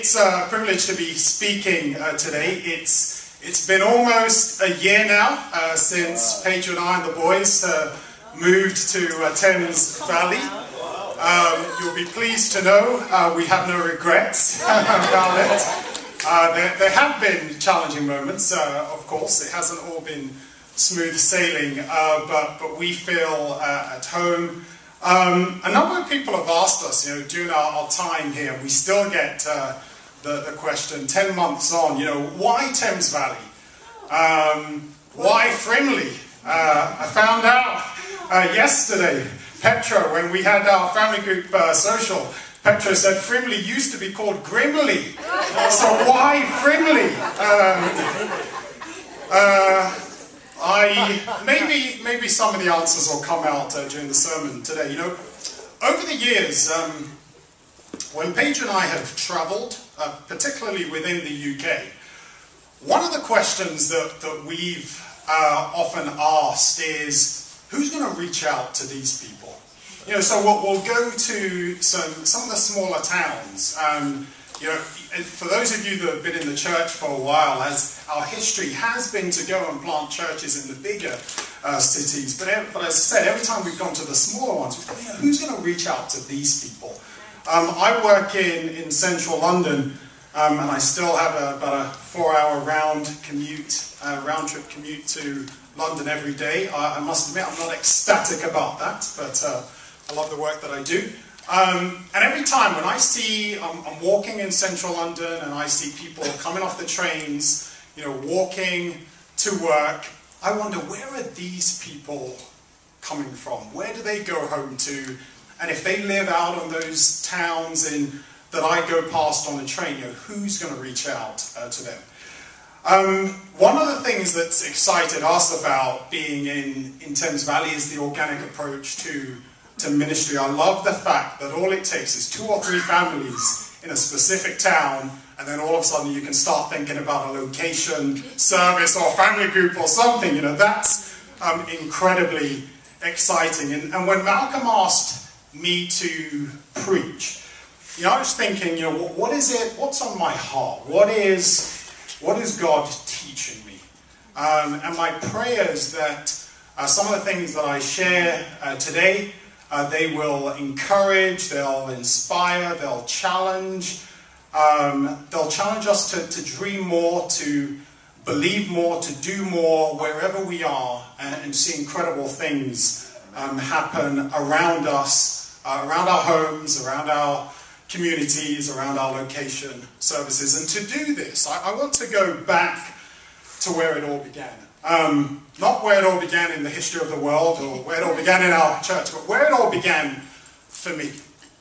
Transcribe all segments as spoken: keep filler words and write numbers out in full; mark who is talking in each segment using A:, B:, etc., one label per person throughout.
A: it's a privilege to be speaking uh, today. It's It's been almost a year now uh, since Paige and I and the boys uh, moved to uh, Thames Valley. Um, you'll be pleased to know uh, we have no regrets about it. Uh, there, there have been challenging moments, uh, of course. It hasn't all been smooth sailing, uh, but, but we feel uh, at home. Um, a number of people have asked us, you know, during our, our time here, we still get uh, the, the question, ten months on, you know, why Thames Valley? Um, why Frimley? Uh, I found out uh, yesterday, Petra, when we had our family group uh, social, Petra said Frimley used to be called Grimley. So why Frimley? Um, uh, I, maybe, maybe some of the answers will come out uh, during the sermon today. You know, over the years, um, when Paige and I have travelled, uh, particularly within the U K, one of the questions that, that we've uh, often asked is, who's going to reach out to these people? You know, so we'll, we'll go to some, some of the smaller towns. Um, you know, for those of you that have been in the church for a while, as our history has been to go and plant churches in the bigger uh, cities, but, but as I said, every time we've gone to the smaller ones, we've thought, you know, who's going to reach out to these people? Um, I work in, in central London, um, and I still have a, about a four-hour round commute, uh, round-trip commute to London every day. I, I must admit, I'm not ecstatic about that, but uh, I love the work that I do. Um, and every time when I see, I'm, I'm walking in central London and I see people coming off the trains, you know, walking to work, I wonder, where are these people coming from? Where do they go home to? And if they live out on those towns in, that I go past on the train, you know, who's going to reach out uh, to them? Um, one of the things that's excited us about being in, in Thames Valley is the organic approach to to ministry. I love the fact that all it takes is two or three families in a specific town, and then all of a sudden you can start thinking about a location, service, or family group or something. You know, that's um, incredibly exciting. And, and when Malcolm asked me to preach, you know, I was thinking, you know, what, what is it, what's on my heart? What is, what is God teaching me? Um, and my prayer is that uh, some of the things that I share uh, today, Uh, they will encourage, they'll inspire, they'll challenge. Um, they'll challenge us to, to dream more, to believe more, to do more wherever we are, and, and see incredible things um, happen around us, uh, around our homes, around our communities, around our location services. And to do this, I, I want to go back to where it all began. Um, not where it all began in the history of the world or where it all began in our church, but where it all began for me.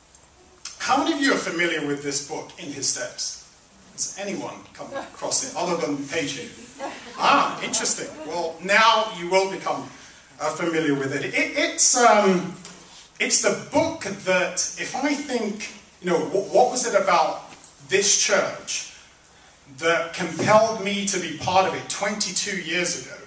A: How many of you are familiar with this book, In His Steps? Has anyone come across it other than Paige? Ah, interesting. Well, now you will become uh, familiar with it. it it's, um, it's the book that, if I think, you know, what, what was it about this church that compelled me to be part of it twenty-two years ago.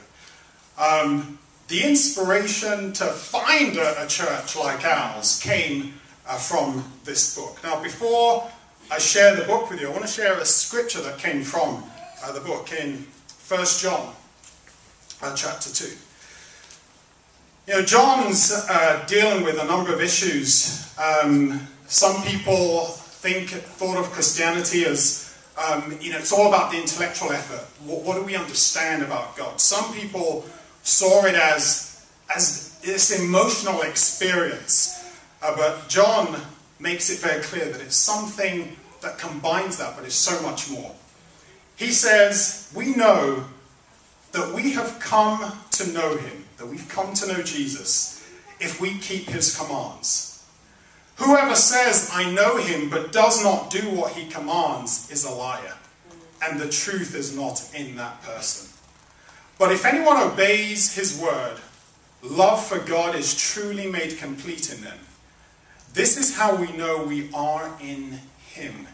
A: Um, the inspiration to find a, a church like ours came uh, from this book. Now, before I share the book with you, I want to share a scripture that came from uh, the book in First John uh, chapter two. You know, John's uh, dealing with a number of issues. Um, some people think, thought of Christianity as Um, you know, it's all about the intellectual effort. What, what do we understand about God? Some people saw it as, as this emotional experience. Uh, but John makes it very clear that it's something that combines that, but it's so much more. He says, we know that we have come to know him, that we've come to know Jesus, if we keep his commands. Whoever says, I know him, but does not do what he commands is a liar, and the truth is not in that person. But if anyone obeys his word, love for God is truly made complete in them. This is how we know we are in him.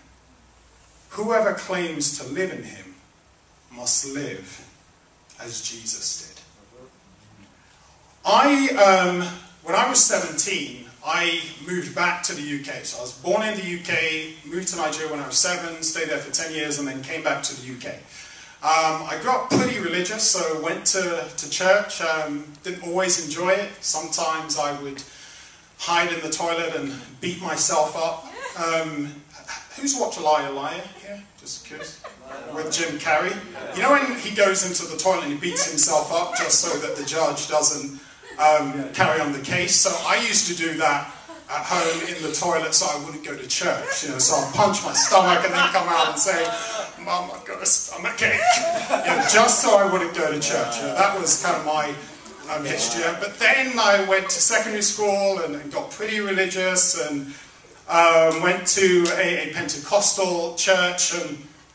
A: Whoever claims to live in him must live as Jesus did. I, um, when I was seventeen, I moved back to the U K. So I was born in the U K, moved to Nigeria when I was seven, stayed there for ten years, and then came back to the U K. Um, I grew up pretty religious, so went to, to church. Um, didn't always enjoy it. Sometimes I would hide in the toilet and beat myself up. Um, who's watched Liar Liar here? Just curious. With Jim Carrey. You know when he goes into the toilet and he beats himself up just so that the judge doesn't um, carry on the case? So I used to do that at home in the toilet so I wouldn't go to church. You know, so I'd punch my stomach and then come out and say, Mum, I've got a stomachache. You know, just so I wouldn't go to church. You know, that was kind of my um, history. But then I went to secondary school and, and got pretty religious and um, went to a, a Pentecostal church. And,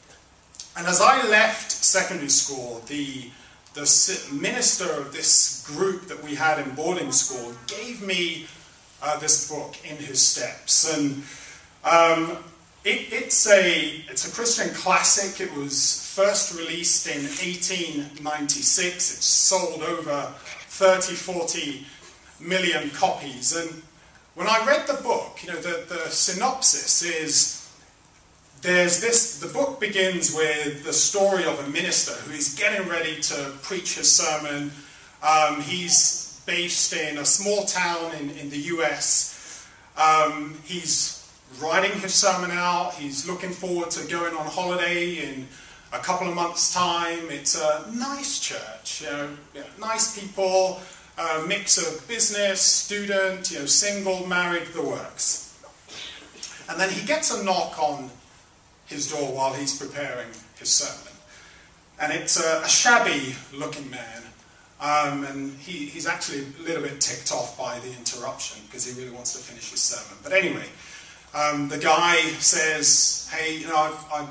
A: and as I left secondary school, the, the minister of this group that we had in boarding school gave me uh, this book, In His Steps. And um, It, it's, a, it's a Christian classic. It was first released in eighteen ninety-six. It's sold over thirty, forty million copies. And when I read the book, you know, the, the synopsis is, there's this, the book begins with the story of a minister who is getting ready to preach his sermon. Um, he's based in a small town in, in the U S. Um, he's writing his sermon out. He's looking forward to going on holiday in a couple of months' time. It's a nice church, you know, you know, nice people, a mix of business, student, you know, single, married, the works. And then he gets a knock on his door while he's preparing his sermon. And it's a, a shabby-looking man. Um, and he, he's actually a little bit ticked off by the interruption because he really wants to finish his sermon. But anyway, Um, the guy says, hey, you know, I've, I'm,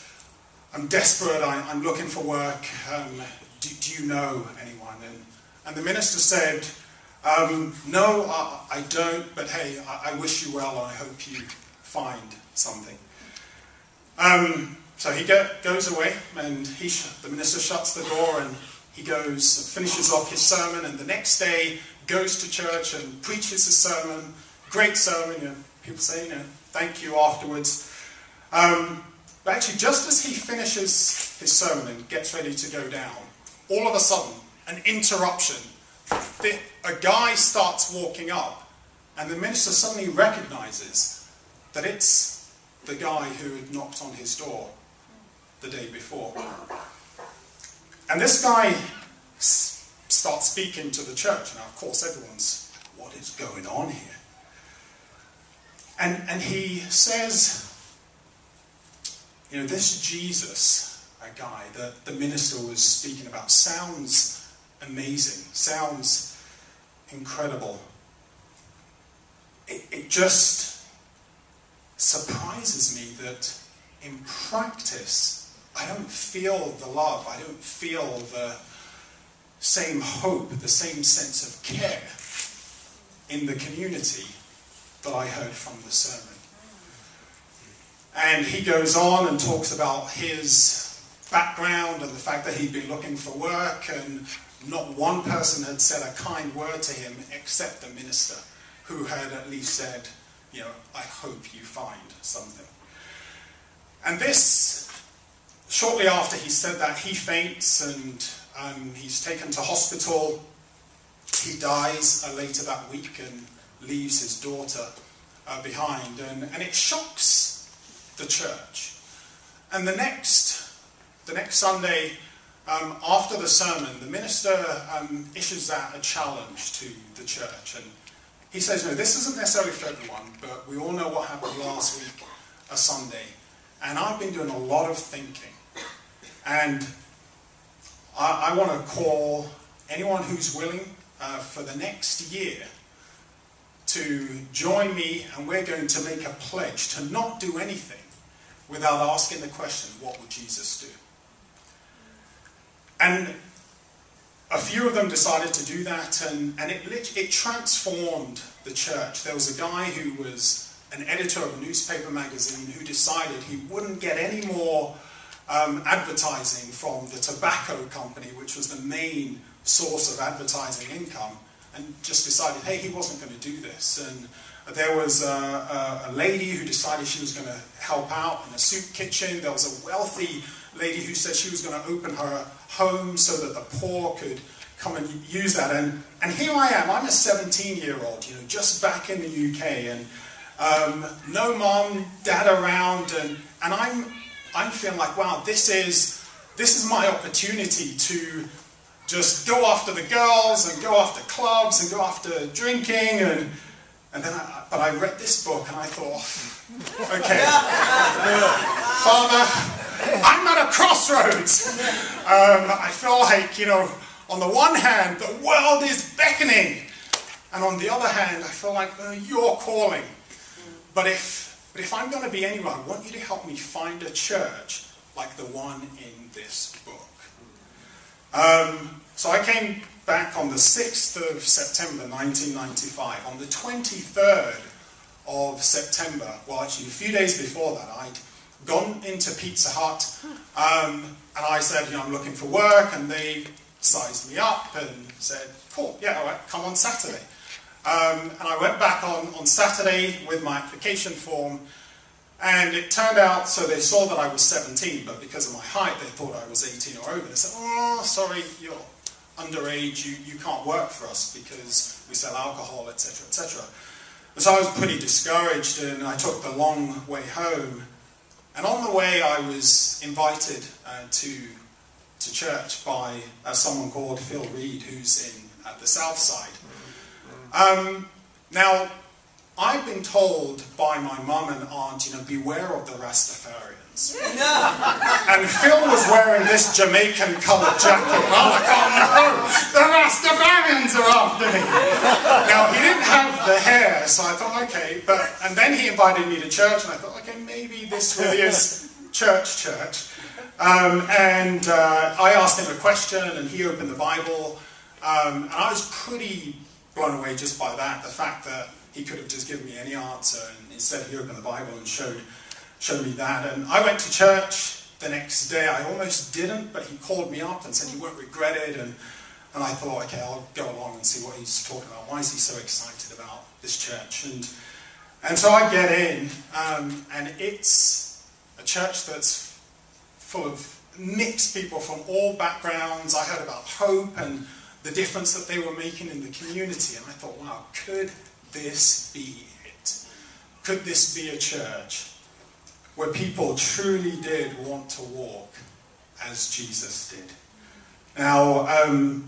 A: I'm desperate, I, I'm looking for work, um, do, do you know anyone? And, and the minister said, um, no, I, I don't, but hey, I, I wish you well and I hope you find something. Um, so he go, goes away and he sh the minister shuts the door and he goes, finishes off his sermon, and the next day goes to church and preaches his sermon, great sermon, you know. People say, you know, thank you afterwards. Um, but actually, just as he finishes his sermon and gets ready to go down, all of a sudden, an interruption. The, a guy starts walking up, and the minister suddenly recognizes that it's the guy who had knocked on his door the day before. And this guy s starts speaking to the church. Now, of course, everyone's, what is going on here? And, and he says, you know, this Jesus, a guy that the minister was speaking about, sounds amazing, sounds incredible. It, it just surprises me that in practice, I don't feel the love, I don't feel the same hope, the same sense of care in the community that I heard from the sermon. And he goes on and talks about his background and the fact that he'd been looking for work and not one person had said a kind word to him except the minister, who had at least said, you know, I hope you find something. And this, shortly after he said that, he faints and um, he's taken to hospital. He dies uh, later that week and leaves his daughter uh, behind, and, and it shocks the church. And the next, the next Sunday, um, after the sermon, the minister um, issues out a challenge to the church, and he says, no, this isn't necessarily for everyone, but we all know what happened last week, a Sunday, and I've been doing a lot of thinking, and I, I want to call anyone who's willing uh, for the next year to join me, and we're going to make a pledge to not do anything without asking the question, what would Jesus do? And a few of them decided to do that, and, and it, it transformed the church. There was a guy who was an editor of a newspaper magazine who decided he wouldn't get any more um, advertising from the tobacco company, which was the main source of advertising income, and just decided, hey, he wasn't going to do this. And there was a, a, a lady who decided she was going to help out in a soup kitchen. There was a wealthy lady who said she was going to open her home so that the poor could come and use that. And, and here I am, I'm a seventeen-year-old, you know, just back in the U K, and um, no mom, dad around, and, and I'm, I'm feeling like, wow, this is, this is my opportunity to just go after the girls and go after clubs and go after drinking. And, and then I, but I read this book and I thought, okay, Father, I'm at a crossroads. Um, I feel like, you know, on the one hand, the world is beckoning. And on the other hand, I feel like uh, you're calling. But if, but if I'm going to be anyone, I want you to help me find a church like the one in this book. Um, so I came back on the sixth of September nineteen ninety-five. On the twenty-third of September, well actually a few days before that, I'd gone into Pizza Hut, um, and I said, you know, I'm looking for work, and they sized me up and said, cool, yeah, all right, come on Saturday. Um, and I went back on, on Saturday with my application form, and it turned out, so they saw that I was seventeen, but because of my height, they thought I was eighteen or over. They said, oh, sorry, you're underage, you, you can't work for us because we sell alcohol, et cetera, et cetera. So I was pretty discouraged, and I took the long way home. And on the way, I was invited uh, to, to church by uh, someone called Phil Reed, who's in uh, the South Side. Um, now, I've been told by my mum and aunt, you know, beware of the Rastafarians. And Phil was wearing this Jamaican coloured jacket. Oh my God, no! The Rastafarians are after me! Now, he didn't have the hair, so I thought, okay, but, and then he invited me to church, and I thought, okay, maybe this really is church church. Um, and uh, I asked him a question, and he opened the Bible, um, and I was pretty blown away just by that, the fact that he could have just given me any answer, and instead he opened the Bible and showed, showed me that. And I went to church the next day. I almost didn't, but he called me up and said he won't regret it, and, and I thought, okay, I'll go along and see what he's talking about. Why is he so excited about this church? And, and so I get in, um, and it's a church that's full of mixed people from all backgrounds. I heard about hope and the difference that they were making in the community, and I thought, wow, could this be it? Could this be a church where people truly did want to walk as Jesus did? Now, um,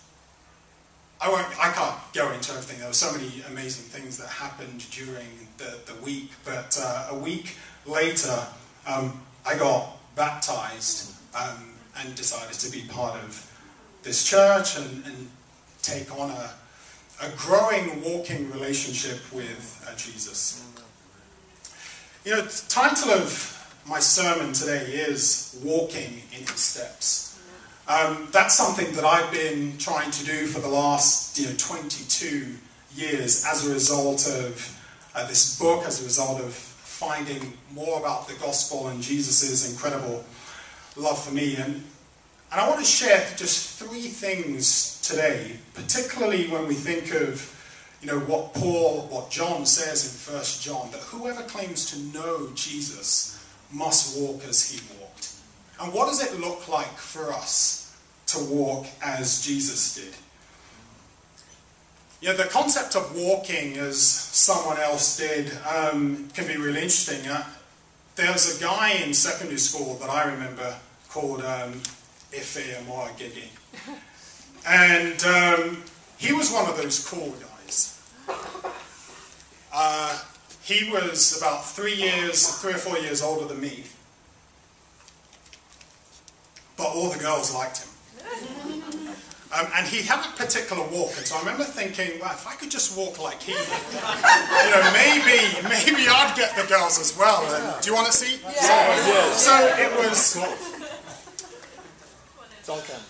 A: I won't, I can't go into everything. There were so many amazing things that happened during the, the week, but uh, a week later, um, I got baptized um, and decided to be part of this church and, and take on a, a growing, walking relationship with uh, Jesus. You know, the title of my sermon today is Walking in His Steps. Um, that's something that I've been trying to do for the last, you know, twenty-two years as a result of uh, this book, as a result of finding more about the gospel and Jesus' incredible love for me. And And I want to share just three things today, particularly when we think of, you know, what Paul, what John says in First John, that whoever claims to know Jesus must walk as he walked. And what does it look like for us to walk as Jesus did? You know, the concept of walking as someone else did um, can be really interesting. Uh, there was a guy in secondary school that I remember called Um, Ife Amoagege. And um, he was one of those cool guys. Uh, he was about three years, three or four years older than me. But all the girls liked him. Um, and he had a particular walk, and so I remember thinking, well, if I could just walk like he did, you know, maybe, maybe I'd get the girls as well. And, do you want to see? Yeah. So, yeah. so it was...
B: It's all kind.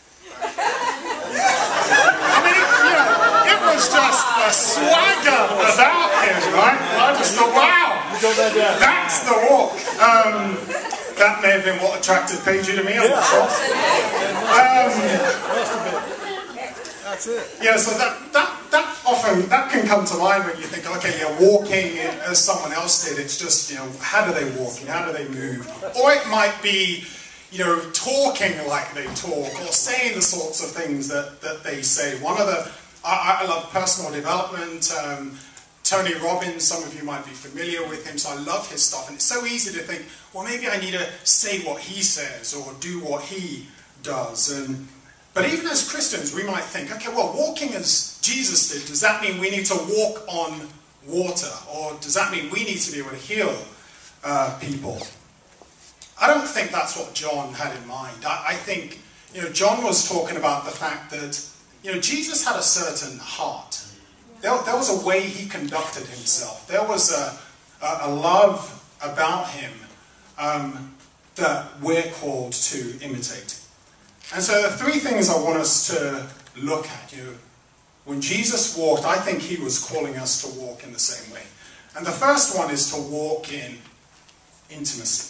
A: I mean, it, you know, it was just a swagger about him, right? I just thought, wow, that's the walk. Um, that may have been what attracted Paige to me, I'm not sure. Um,
B: That's it.
A: Yeah, so that, that, that often, that can come to mind when you think, okay, yeah, walking as someone else did, it's just, you know, how do they walk and how do they move? Or it might be, you know, talking like they talk, or saying the sorts of things that, that they say. One of the, I, I love personal development, um, Tony Robbins, some of you might be familiar with him, so I love his stuff, and it's so easy to think, well, maybe I need to say what he says, or do what he does, and but even as Christians, we might think, okay, well, walking as Jesus did, does that mean we need to walk on water, or does that mean we need to be able to heal uh, people? I don't think that's what John had in mind. I, I think, you know, John was talking about the fact that, you know, Jesus had a certain heart. There, there was a way he conducted himself. There was a, a, a love about him um, that we're called to imitate. And so the three things I want us to look at, you know, when Jesus walked, I think he was calling us to walk in the same way. And the first one is to walk in intimacy.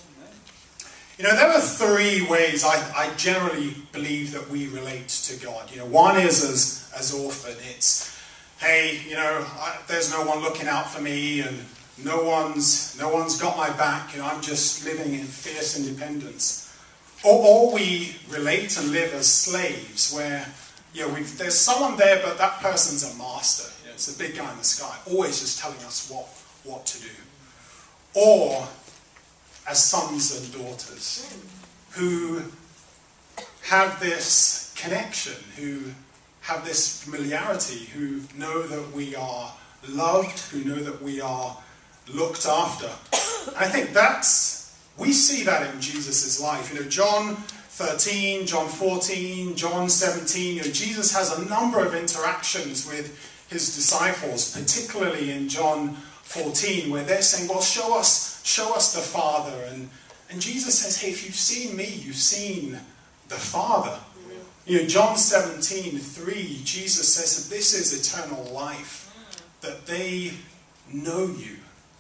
A: You know, there are three ways I, I generally believe that we relate to God. You know, one is as, as orphan. It's, hey, you know, I, there's no one looking out for me, and no one's, no one's got my back, you know, I'm just living in fierce independence. Or, or we relate and live as slaves, where, you know, we've, there's someone there, but that person's a master. You know, it's the big guy in the sky, always just telling us what, what to do. Or as sons and daughters who have this connection, who have this familiarity, who know that we are loved, who know that we are looked after. And I think that's, we see that in Jesus' life. You know, John thirteen, John fourteen, John seventeen, you know, Jesus has a number of interactions with his disciples, particularly in John fourteen, where they're saying, well, show us, show us the Father. And, and Jesus says, hey, if you've seen me, you've seen the Father. You know, John seventeen, three, Jesus says that this is eternal life, that they know you.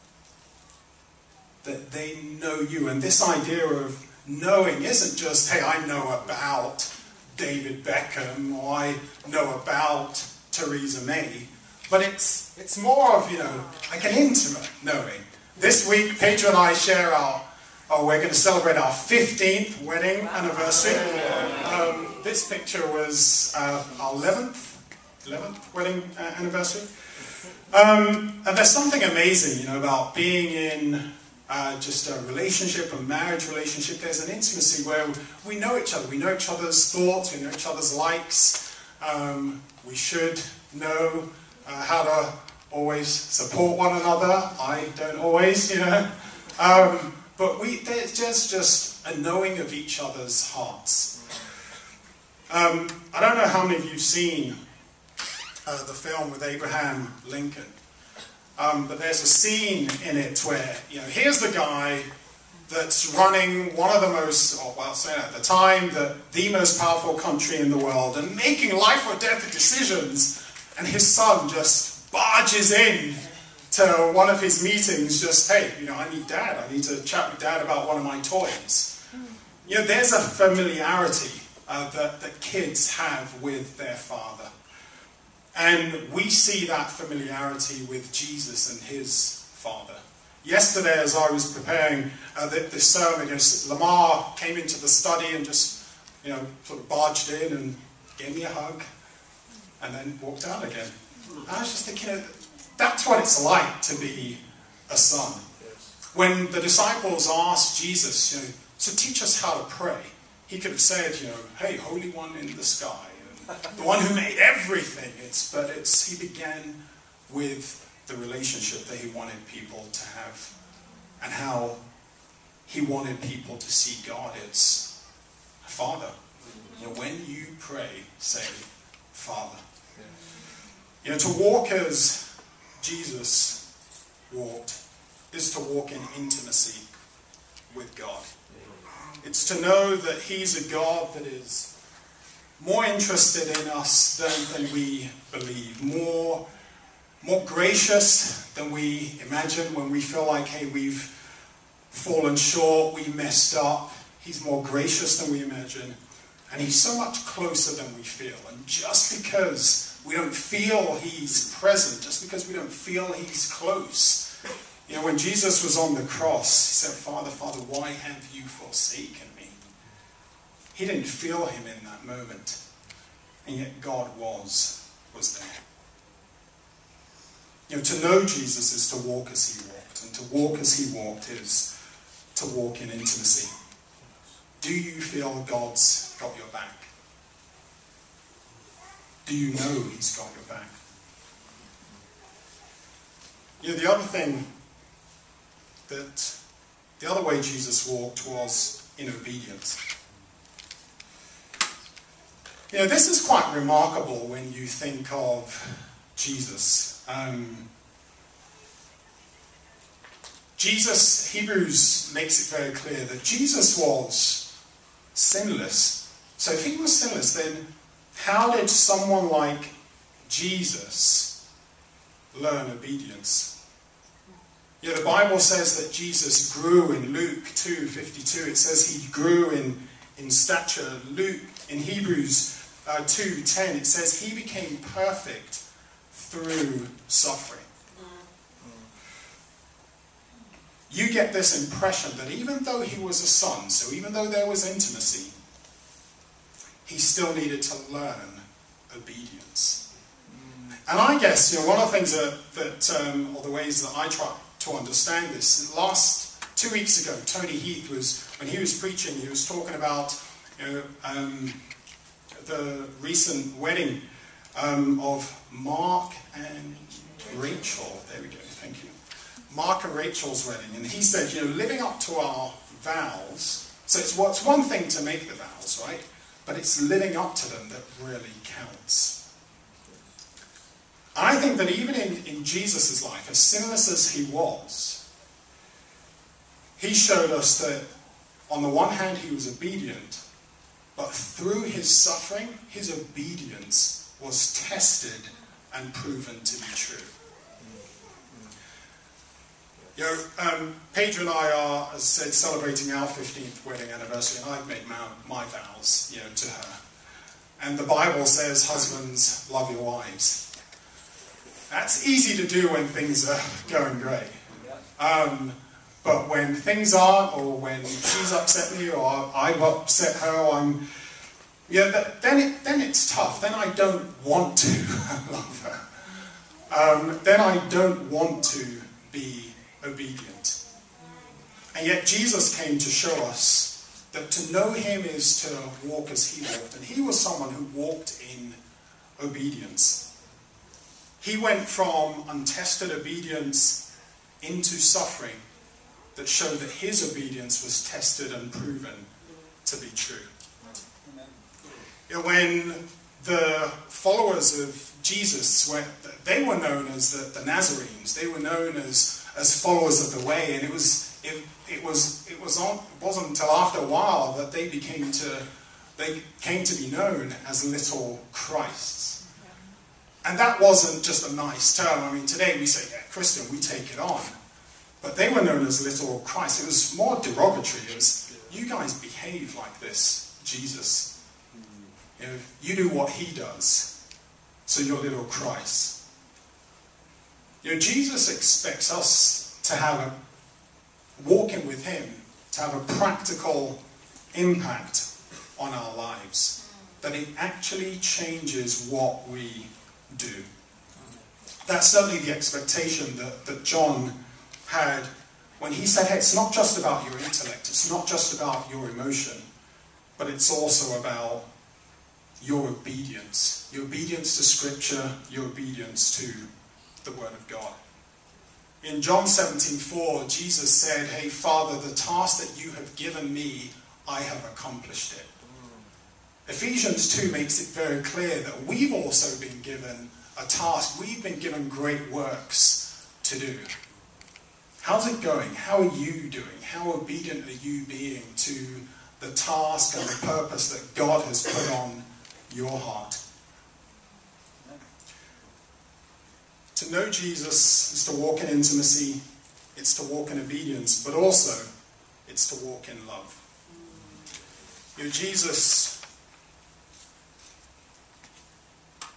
A: That they know you. And this idea of knowing isn't just, hey, I know about David Beckham, or I know about Theresa May, but it's it's more of, you know, like an intimate knowing. This week, Pedro and I share our, oh, we're going to celebrate our fifteenth wedding anniversary. Um, this picture was uh, our eleventh, eleventh wedding uh, anniversary. Um, and there's something amazing, you know, about being in uh, just a relationship, a marriage relationship. There's an intimacy where we know each other. We know each other's thoughts. We know each other's likes. Um, we should know uh, how to always support one another. I don't always, you know. Um, but we, there's just, just a knowing of each other's hearts. Um, I don't know how many of you have seen uh, the film with Abraham Lincoln. Um, but there's a scene in it where, you know, here's the guy that's running one of the most, or well, say at the time, the, the most powerful country in the world, and making life or death decisions, and his son just barges in to one of his meetings, just, hey, you know, I need dad, I need to chat with dad about one of my toys. You know, there's a familiarity uh, that, that kids have with their father. And we see that familiarity with Jesus and his Father. Yesterday, as I was preparing uh, this sermon, you know, Lamar came into the study and just, you know, sort of barged in and gave me a hug, and then walked out again. And I was just thinking, you know, that's what it's like to be a son. When the disciples asked Jesus, you know, so teach us how to pray, he could have said, you know, hey, Holy One in the sky. The one who made everything. It's, but it's, he began with the relationship that he wanted people to have, and how he wanted people to see God as Father. You know, when you pray, say, Father. You know, to walk as Jesus walked is to walk in intimacy with God. It's to know that he's a God that is more interested in us than, than we believe, more, more gracious than we imagine when we feel like, hey, we've fallen short, we messed up. He's more gracious than we imagine. And he's so much closer than we feel. And just because we don't feel he's present, just because we don't feel he's close. You know, when Jesus was on the cross, he said, Father, Father, why have you forsaken me? He didn't feel him in that moment. And yet God was, was there. You know, to know Jesus is to walk as he walked. And to walk as he walked is to walk in intimacy. Do you feel God's got your back? Do you know he's got your back? You know, the other thing that, the other way Jesus walked was in obedience. You know, this is quite remarkable when you think of Jesus. Um, Jesus, Hebrews makes it very clear that Jesus was sinless. So if he was sinless, then how did someone like Jesus learn obedience? Yeah, the Bible says that Jesus grew in Luke two fifty-two. It says he grew in, in stature. Luke, in Hebrews uh, two ten, it says he became perfect through suffering. You get this impression that even though he was a son, so even though there was intimacy, he still needed to learn obedience. And I guess, you know, one of the things that, that um, or the ways that I try to understand this, last two weeks ago, Tony Heath was, when he was preaching, he was talking about, you know, um, the recent wedding um, of Mark and Rachel. There we go, thank you. Mark and Rachel's wedding. And he said, you know, living up to our vows, so it's, well, it's one thing to make the vows, right? But it's living up to them that really counts. I think that even in, in Jesus' life, as sinless as he was, he showed us that on the one hand he was obedient, but through his suffering, his obedience was tested and proven to be true. You know, um, Pedro and I are, as I said, celebrating our fifteenth wedding anniversary, and I've made my, my vows, you know, to her. And the Bible says, husbands, love your wives. That's easy to do when things are going great. Um, but when things aren't, or when she's upset me, or I've upset her, or I'm, yeah, that, then it then it's tough. Then I don't want to love her. Um, then I don't want to be obedient. And yet Jesus came to show us that to know him is to walk as he walked. And he was someone who walked in obedience. He went from untested obedience into suffering that showed that his obedience was tested and proven to be true. You know, when the followers of Jesus, were, they were known as the, the Nazarenes. They were known as, as followers of the way, and it was it, it was it was on, it wasn't until after a while that they became to they came to be known as little Christs. And that wasn't just a nice term. I mean, today we say, yeah, Christian, we take it on. But they were known as little Christ. It was more derogatory. It was, you guys behave like this, Jesus. You know, you do what he does, so you're little Christ. You know, Jesus expects us to have a, walking with him, to have a practical impact on our lives. That it actually changes what we do. That's certainly the expectation that, that John had when he said, hey, it's not just about your intellect, it's not just about your emotion, but it's also about your obedience. Your obedience to Scripture, your obedience to the Word of God. In John seventeen four, Jesus said, hey, Father, the task that you have given me, I have accomplished it. Ephesians two makes it very clear that we've also been given a task. We've been given great works to do. How's it going? How are you doing? How obedient are you being to the task and the purpose that God has put on your heart? To know Jesus is to walk in intimacy, it's to walk in obedience, but also it's to walk in love. You know, Jesus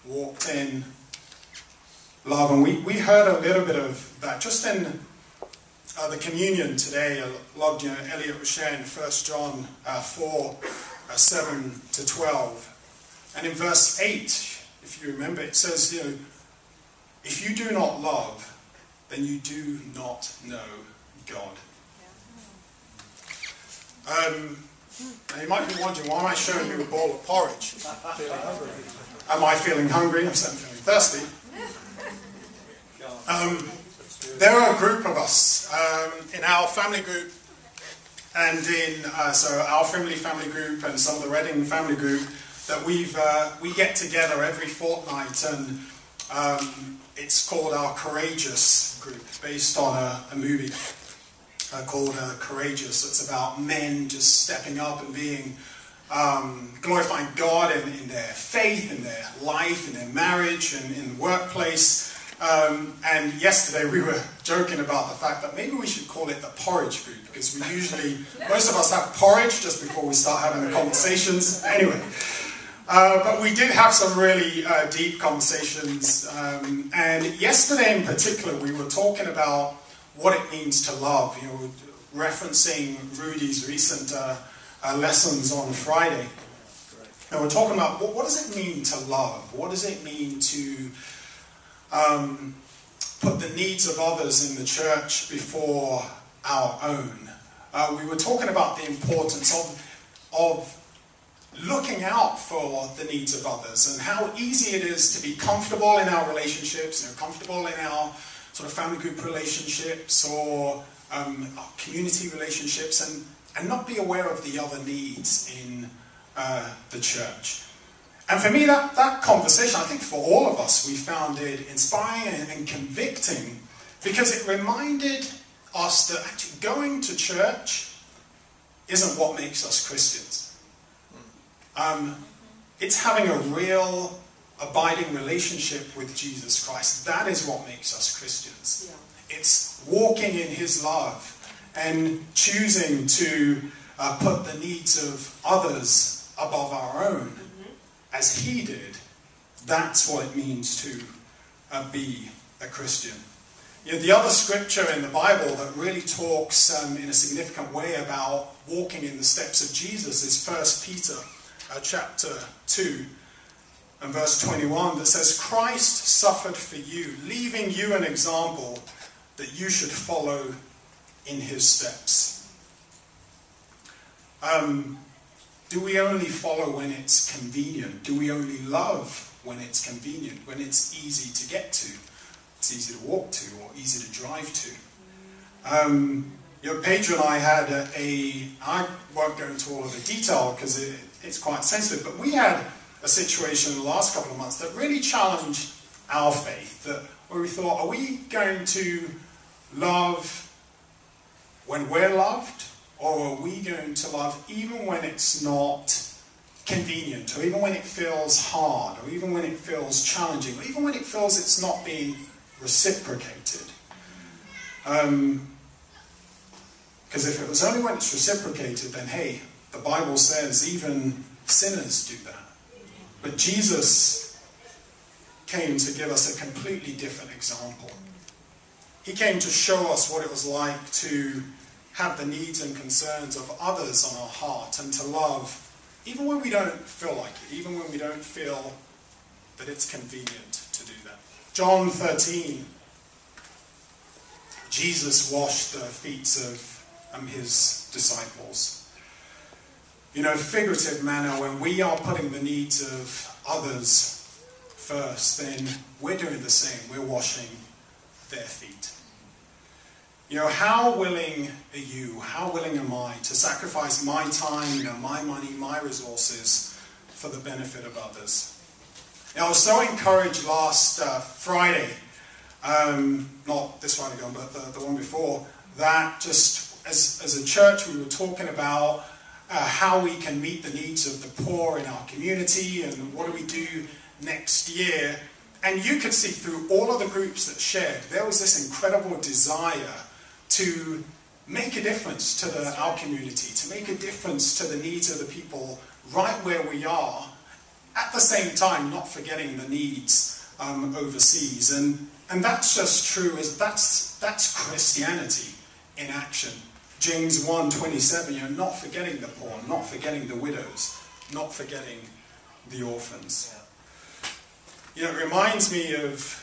A: walked in love. And we, we heard a little bit of that just in uh, the communion today. I loved, you know, Elliot was sharing First John uh, four, uh, seven to twelve. And in verse eight, if you remember, it says, you know, if you do not love, then you do not know God. Um, and you might be wondering, why am I showing you a bowl of porridge? Am I feeling hungry? I'm certainly feeling thirsty. Um, there are a group of us um, in our family group, and in uh, so our family family group and some of the Reading family group, that we've uh, we get together every fortnight, and um, it's called our Courageous group, based on a, a movie uh, called uh, Courageous. It's about men just stepping up and being um, glorifying God in, in their faith, in their life, in their marriage, and in the workplace. Um, and yesterday we were joking about the fact that maybe we should call it the porridge group, because we usually, most of us have porridge just before we start having the conversations. Anyway, uh, but we did have some really uh, deep conversations. Um, and yesterday in particular, we were talking about what it means to love, you know, referencing Rudy's recent uh, uh, lessons on Friday. And we're talking about what, what does it mean to love? What does it mean to Um, put the needs of others in the church before our own? Uh, we were talking about the importance of, of looking out for the needs of others, and how easy it is to be comfortable in our relationships, you know, comfortable in our sort of family group relationships or um, our community relationships, and, and not be aware of the other needs in uh, the church. And for me, that, that conversation, I think for all of us, we found it inspiring and, and convicting, because it reminded us that actually going to church isn't what makes us Christians. Um, it's having a real, abiding relationship with Jesus Christ. That is what makes us Christians. Yeah. It's walking in His love and choosing to uh, put the needs of others above our own, as He did. That's what it means to uh, be a Christian. You know, the other scripture in the Bible that really talks um, in a significant way about walking in the steps of Jesus is First Peter uh, chapter two and verse twenty-one, that says, Christ suffered for you, leaving you an example that you should follow in His steps. Um, Do we only follow when it's convenient? Do we only love when it's convenient, when it's easy to get to? It's easy to walk to or easy to drive to? Um, you know, Pedro and I had a, a, I won't go into all of the detail because it, it's quite sensitive, but we had a situation in the last couple of months that really challenged our faith, that where we thought, are we going to love when we're loved? Or are we going to love even when it's not convenient, or even when it feels hard, or even when it feels challenging, or even when it feels it's not being reciprocated? Um, because if it was only when it's reciprocated, then hey, the Bible says even sinners do that. But Jesus came to give us a completely different example. He came to show us what it was like to have the needs and concerns of others on our heart, and to love even when we don't feel like it, even when we don't feel that it's convenient to do that. John thirteen, Jesus washed the feet of um, His disciples. You know, figurative manner, when we are putting the needs of others first, then we're doing the same. We're washing their feet. You know, how willing are you, how willing am I to sacrifice my time, you know, my money, my resources for the benefit of others? Now, I was so encouraged last uh, Friday, um, not this Friday gone, but the, the one before, that just as, as a church we were talking about uh, how we can meet the needs of the poor in our community, and what do we do next year. And you could see through all of the groups that shared, there was this incredible desire to make a difference to the, our community, to make a difference to the needs of the people right where we are, at the same time not forgetting the needs um, overseas. And, and that's just true, as that's, that's Christianity in action. James one twenty-seven, you know, not forgetting the poor, not forgetting the widows, not forgetting the orphans. You know, it reminds me of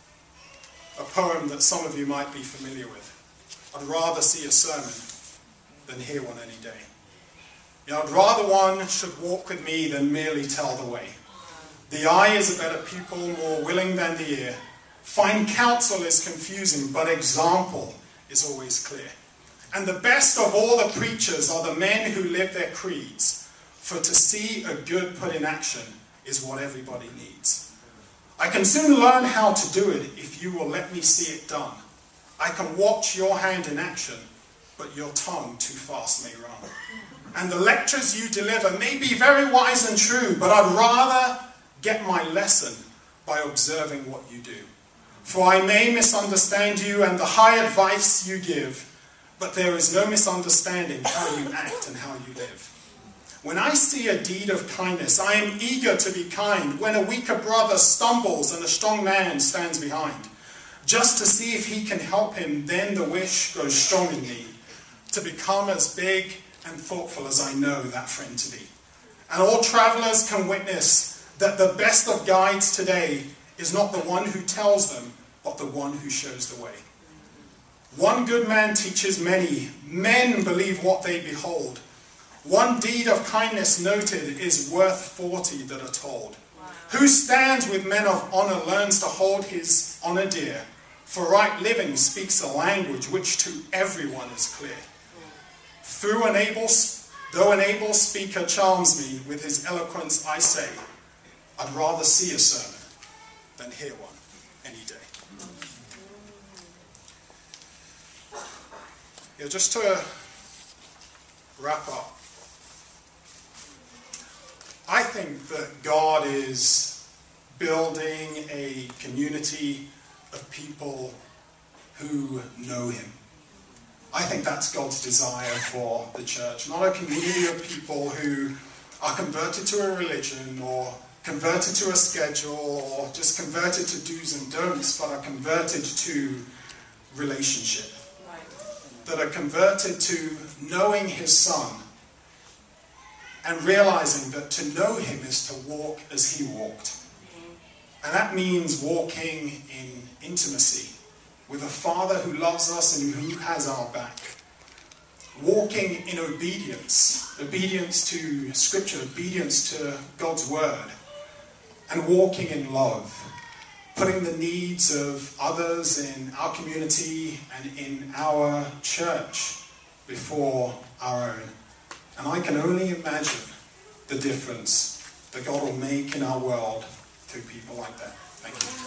A: a poem that some of you might be familiar with. I'd rather see a sermon than hear one any day. You know, I'd rather one should walk with me than merely tell the way. The eye is a better pupil, more willing than the ear. Fine counsel is confusing, but example is always clear. And the best of all the preachers are the men who live their creeds, for to see a good put in action is what everybody needs. I can soon learn how to do it if you will let me see it done. I can watch your hand in action, but your tongue too fast may run. And the lectures you deliver may be very wise and true, but I'd rather get my lesson by observing what you do. For I may misunderstand you and the high advice you give, but there is no misunderstanding how you act and how you live. When I see a deed of kindness, I am eager to be kind. When a weaker brother stumbles and a strong man stands behind, just to see if he can help him, then the wish grows strong in me to become as big and thoughtful as I know that friend to be. And all travelers can witness that the best of guides today is not the one who tells them, but the one who shows the way. One good man teaches many. Men believe what they behold. One deed of kindness noted is worth forty that are told. Wow. Who stands with men of honor learns to hold his honor dear. For right living speaks a language which to everyone is clear. Through an able, though an able speaker charms me with his eloquence, I say, I'd rather see a sermon than hear one any day. Yeah, just to wrap up, I think that God is building a community of people who know him. I think that's God's desire for the church. Not a community of people who are converted to a religion or converted to a schedule or just converted to do's and don'ts, but are converted to relationship. That are converted to knowing his Son and realizing that to know him is to walk as he walked. And that means walking in intimacy with a Father who loves us and who has our back. Walking in obedience, obedience to Scripture, obedience to God's Word, and walking in love. Putting the needs of others in our community and in our church before our own. And I can only imagine the difference that God will make in our world through people like that. Thank you.